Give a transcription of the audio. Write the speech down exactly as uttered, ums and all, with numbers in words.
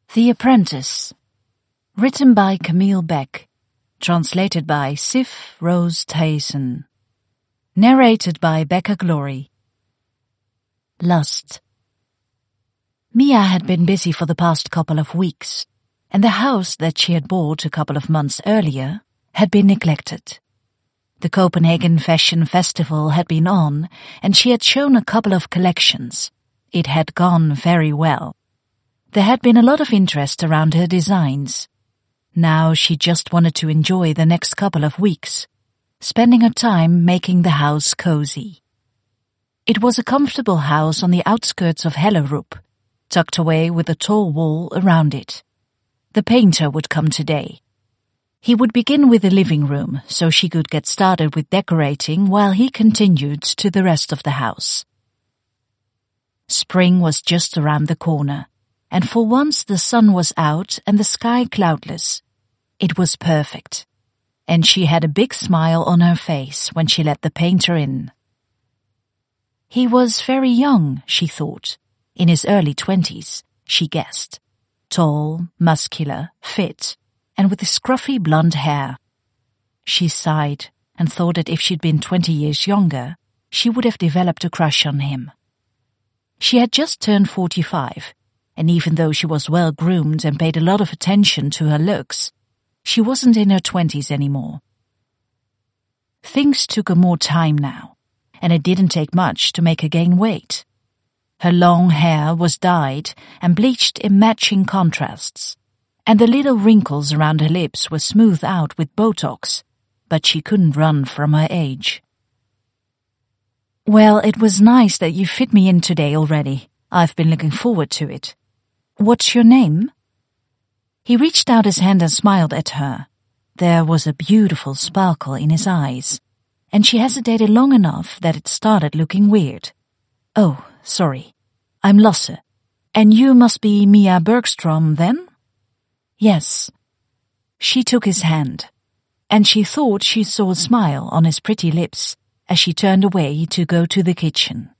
The Apprentice. Written by Camille Beck. Translated by Sif Rose Tyson. Narrated by Becca Glory. Lust. Mia had been busy for the past couple of weeks, and the house that she had bought a couple of months earlier had been neglected. The Copenhagen Fashion Festival had been on, and she had shown a couple of collections. It had gone very well. There had been a lot of interest around her designs. Now she just wanted to enjoy the next couple of weeks, spending her time making the house cozy. It was a comfortable house on the outskirts of Hellerup, tucked away with a tall wall around it. The painter would come today. He would begin with the living room, so she could get started with decorating while he continued to the rest of the house. Spring was just around the corner, and for once the sun was out and the sky cloudless. It was perfect, and she had a big smile on her face when she let the painter in. He was very young, she thought, in his early twenties, she guessed, tall, muscular, fit, and with scruffy blonde hair. She sighed and thought that if she'd been twenty years younger, she would have developed a crush on him. She had just turned forty-five, and even though she was well groomed and paid a lot of attention to her looks, she wasn't in her twenties anymore. Things took her more time now, and it didn't take much to make her gain weight. Her long hair was dyed and bleached in matching contrasts, and the little wrinkles around her lips were smoothed out with Botox, but she couldn't run from her age. "Well, it was nice that you fit me in today already. I've been looking forward to it. What's your name?" He reached out his hand and smiled at her. There was a beautiful sparkle in his eyes, and she hesitated long enough that it started looking weird. "Oh, sorry. I'm Lasse. And you must be Mia Bergstrom, then?" "Yes." She took his hand, and she thought she saw a smile on his pretty lips as she turned away to go to the kitchen.